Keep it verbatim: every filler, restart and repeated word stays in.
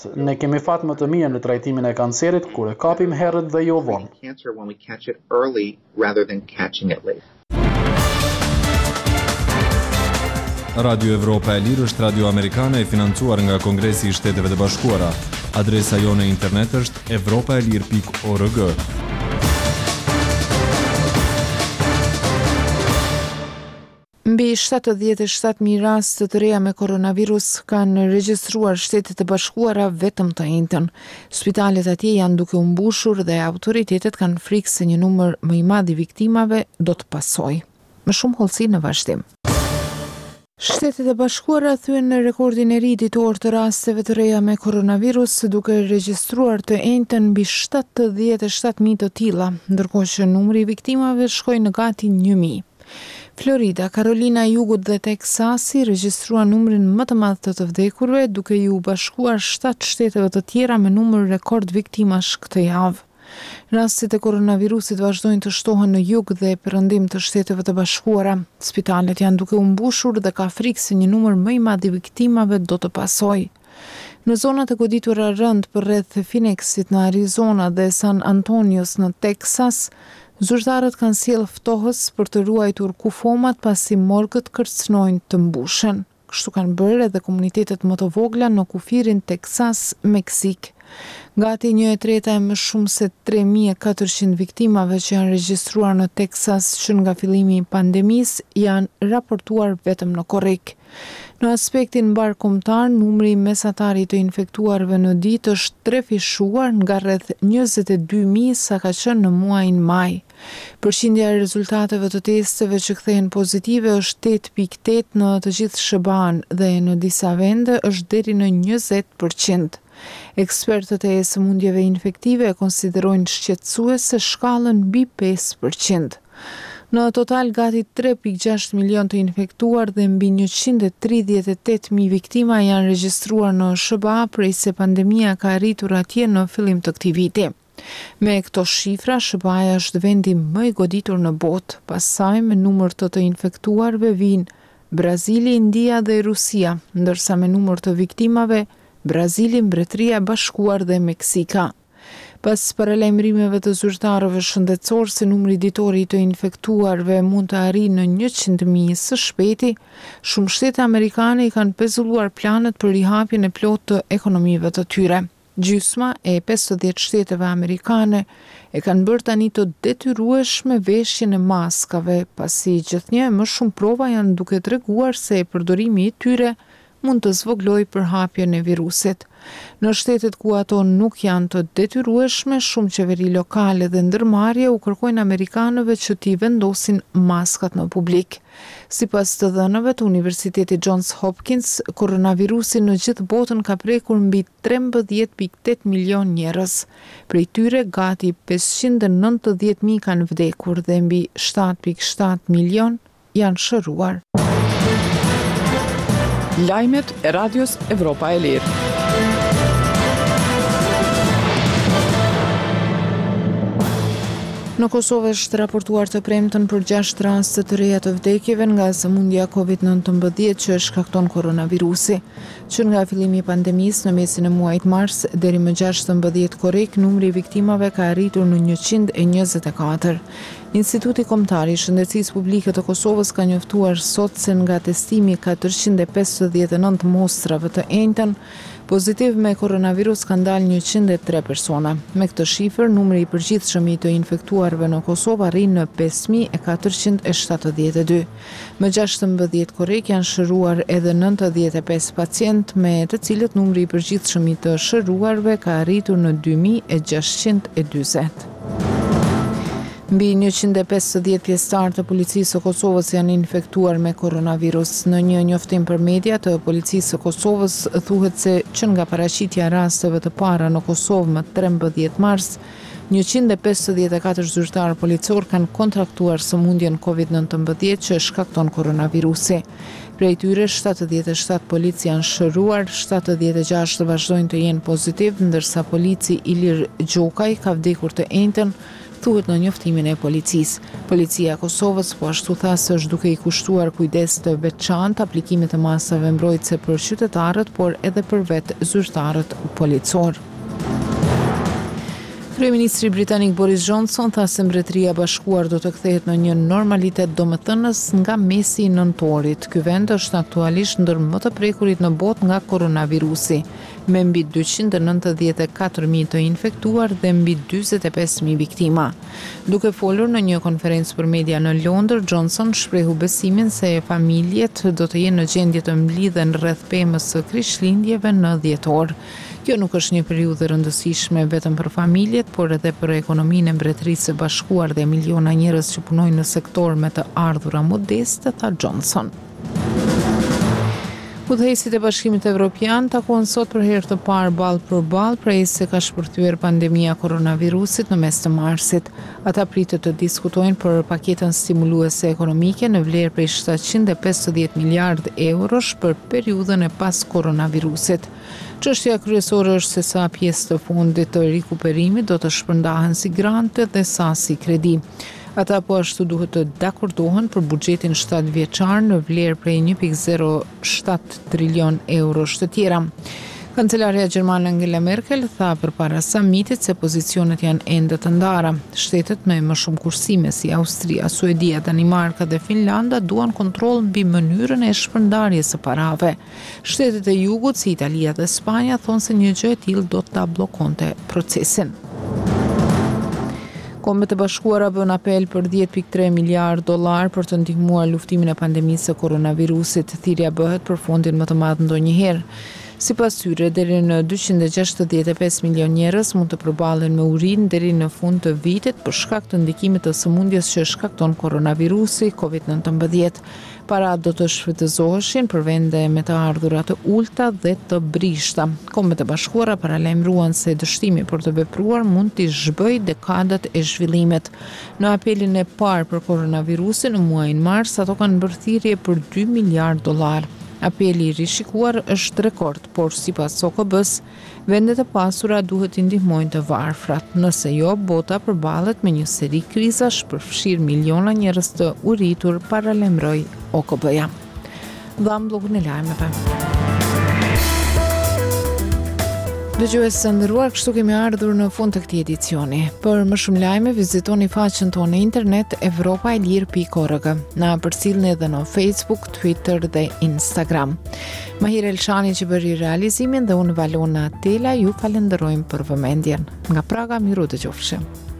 Ne kemi fat më të mirë në trajtimin e kancerit kur e kapim herët dhe jo vonë. Radio Evropa e Lirë është radio amerikane e financuar nga Kongresi i Shteteve të Bashkuara. Adresa jone internet është evropaelir pikë org. Mbi shtatëdhjetë e shtatë mijë raste të reja me koronavirus kanë regjistruar Shtetet e Bashkuara vetëm të njëjtën. Spitalet atje janë duke u mbushur dhe autoritetet kanë frikë se një numër më i madh i viktimave do të pasojë. Më shumë hollësi në vazhdim. Shtetet e Bashkuara thyen në rekordin e ri ditor të rasteve të reja me koronavirus, duke regjistruar të njëjtën mbi shtatëdhjetë e shtatë mijë të tilla, ndërkohë që numri i viktimave shkoi në gati një mijë. Florida, Carolina e Jugut dhe Teksasi regjistruan numrin më të madh të të vdekurve, duke ju bashkuar shtatë shteteve të tjera me numër rekord viktimash këtë javë. Rastet e koronavirusit vazhdojnë të shtohen në jug dhe perëndim të Shteteve të Bashkuara. Spitalet janë duke u mbushur dhe ka frikë se një numër më i madh i viktimave do të pasojë. Në zonat e goditura rënd përreth Phoenixit në Arizona dhe San Antonios në Teksas, zyrtarët kanë sjellë ftohës për të ruajtur kufomat pasi morgët kërcënojnë të mbushen. Kështu kanë bërë edhe komunitetet më të vogla në kufirin Teksas, Meksik. Gati një e treta e më shumë se tre mijë e katërqind viktimave që janë regjistruar në Teksas që nga fillimi i pandemisë janë raportuar vetëm në korrik. Në aspektin mbarkombëtar, numri mesatar i të infektuarve në ditë është trefishuar nga rreth njëzet e dy mijë sa ka qenë në muajin maj. Përqindja e rezultateve të testeve që kthehen pozitive është tetë pikë tetë në të gjithë S B A-n dhe në disa vende është deri në njëzet përqind. Ekspertët e sëmundjeve infektive e konsiderojnë shqetësuese shkallën mbi pesë përqind. Në total gati tre pikë gjashtë milion të infektuar dhe mbi njëqind e tridhjetë e tetë mijë viktima janë regjistruar në S B A prej se pandemia ka arritur atje në fillim të këtij viti. Me këto shifra, S B A-ja është vendi më i goditur në botë, pas saj me numër të të infektuarve vijnë Brazili, India dhe Rusia, ndërsa me numër të viktimave Brazili, Mbretëria e Bashkuar dhe Meksika. Pas paralajmërimeve të zyrtarëve shëndetësor se numri ditor i të infektuarve mund të arrijë në njëqind mijë së shpejti, shumë shtete amerikane i kanë pezulluar planet për rihapjen e plotë të ekonomive të tyre. Gjysma e pesëdhjetë shteteve amerikane e kanë bërë tani të detyrueshme veshjen e maskave, pasi gjithnjë më shumë prova janë duke treguar se përdorimi i tyre mund të zvoglojë përhapjen e virusit. Në shtetet ku ato nuk janë të detyrueshme, shumë qeveri lokale dhe ndërmarrje u kërkojnë amerikanëve që t'i vendosin maskat në publik. Sipas të dhënave të Universitetit Johns Hopkins, koronavirusi në gjithë botën ka prekur mbi trembëdhjetë pikë tetë milion njerëz. Prej tyre gati pesëqind e nëntëdhjetë mijë kanë vdekur dhe mbi shtatë pikë shtatë milion janë shëruar. Lajmet e Radios Evropa e Lirë. Në Kosovë është raportuar të premten për gjashtë raste të reja të vdekjeve nga sëmundja kovid nëntëmbëdhjetë që shkakton koronavirusi. Që nga fillimi i pandemisë në mesin e muajit mars deri më gjashtëmbëdhjetë korrik, numri i viktimave ka arritur në njëqind e njëzet e katër. Instituti Kombëtar i Shëndetësisë Publike të Kosovës ka njoftuar sot se nga testimi katërqind e pesëdhjetë e nëntë mostrave të njëjtën, pozitiv me koronavirus kanë dalë njëqind e tre persona. Me këtë shifër, numri i përgjithshëm i të infektuarve në Kosovë arrin në pesë mijë e katërqind e shtatëdhjetë e dy. Më gjashtëmbëdhjetë korrik janë shëruar edhe nëntëdhjetë e pesë pacient, me të cilët numri i përgjithshëm i të shëruarve ka arritur në dy mijë e gjashtëqind e dyzet. Mbi njëqind e pesëdhjetë pjesëtar të policisë së Kosovës janë infektuar me koronavirus. Në një njoftim për media të policisë së Kosovës thuhet se që nga paraqitja e rasteve të para në Kosovë më trembëdhjetë mars, njëqind e pesëdhjetë e katër zyrtarë policor kanë kontraktuar sëmundjen kovid nëntëmbëdhjetë që shkakton koronavirusi. Prej tyre shtatëdhjetë e shtatë polici janë shëruar, shtatëdhjetë e gjashtë vazhdojnë të jenë pozitiv, ndërsa polici Ilir Gjokaj ka vdekur të njëjtën thuhet në njoftimin e policisë. Policia e Kosovës po ashtu tha se është duke i kushtuar kujdes të veçantë aplikimit të masave mbrojtëse për qytetarët, por edhe për vetë zyrtarët policor. Kryeministri britanik Boris Johnson tha se Mbretëria e Bashkuar do të kthehet në një normalitet domethënës nga mesi i nëntorit. Ky vend është aktualisht ndër më të prekurit në botë nga koronavirusi, me mbi dyqind e nëntëdhjetë e katër mijë të infektuar dhe mbi dyzet e pesë mijë viktima. Duke folur në një konferencë për media në Londër, Johnson shprehu besimin se familjet do të jenë në gjendje të mblidhen rreth pemës së krishtlindjeve në dhjetor. Kjo nuk është një periudhë rëndësishme vetëm për familjet, por edhe për ekonominë e Mbretërisë së Bashkuar dhe miliona njerëz që punojnë në sektor me të ardhura modeste, tha Johnson. Udhëheqësit e Bashkimit Evropian takuan sot për herë të parë ballë për ballë prej se ka shpërthyer pandemia koronavirusit në mes të marsit. Ata pritet të diskutojnë për paketën stimuluese ekonomike në vlerë prej shtatëqind e pesëdhjetë miliardë eurosh për periudhën e pas koronavirusit. Çështja kryesore është se sa pjesë të fondit të rikuperimit do të shpërndahen si grante dhe sa si kredi. Ata po ashtu duhet të dakordohen për buxhetin shtatë vjeçar në vlerë prej një pikë zero shtatë trilion eurosh të tjera. Kancelaria gjermane Angela Merkel tha përpara samitit se pozicionet janë ende të ndara. Shtetet me më shumë kursime si Austria, Suedia, Danimarka dhe Finlanda duan kontroll mbi mënyrën e shpërndarjes së parave. Shtetet e jugut si Italia dhe Spanja thonë se një gjë e tillë do ta bllokonte procesin. Kombet e Bashkuara bën apel për dhjetë pikë tre miliardë dollar për të ndihmuar luftimin e pandemisë së koronavirusit. Thirrja bëhet për fondin më të madh ndonjëherë. Sipas tyre, deri në dyqind e gjashtëdhjetë e pesë milion njerëz mund të përballen me urinë deri në fund të vitit për shkak të ndikimit të sëmundjes që shkakton koronavirusi kovid nëntëmbëdhjetë. Paratë do të shfrytëzoheshin për vende me të ardhura të ulta dhe të brishta. Kombet e Bashkuara paralajmëruan se dështimi për të vepruar mund t'i zhbëjë dekadat e zhvillimit. Në apelin e parë për koronavirusin në muajin mars, ato kanë bërë thirrje për dy miliardë dollar. Apeli i rishikuar është rekord, por sipas O K B-s, vendet e pasura duhet t'i ndihmojnë të varfrat. Nëse jo, bota përballet me një seri krizash përfshir miliona njerëz të uritur, paralajmëroi O K B-ja. Dham blogun e lajmeve. Dëgjues të nderuar, kështu kemi ardhur në fund të këtij edicioni. Për më shumë lajme, vizitoni faqen tonë në internet europa e lir pikë org. Na përcjellni edhe në Facebook, Twitter dhe Instagram. Mahir Elshani që bëri realizimin dhe unë Valona Tela ju falenderojmë për vëmendjen. Nga Praga, miru dëgjofshim.